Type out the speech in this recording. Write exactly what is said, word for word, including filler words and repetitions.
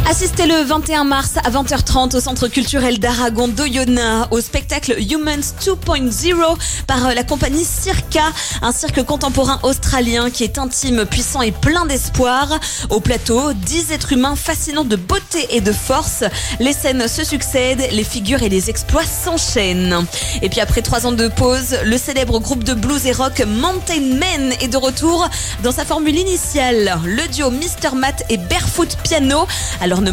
Assistez le vingt et un mars à vingt heures trente au Centre culturel d'Aragon d'Oyonnax au spectacle Humans deux point zéro par la compagnie Circa, un cirque contemporain australien qui est intime, puissant et plein d'espoir. Au plateau, dix êtres humains fascinants de beauté et de force. Les scènes se succèdent, les figures et les exploits s'enchaînent. Et puis après trois ans de pause, le célèbre groupe de blues et rock Mountain Men est de retour dans sa formule initiale. Le duo mister Matt et Barefoot Piano. Alors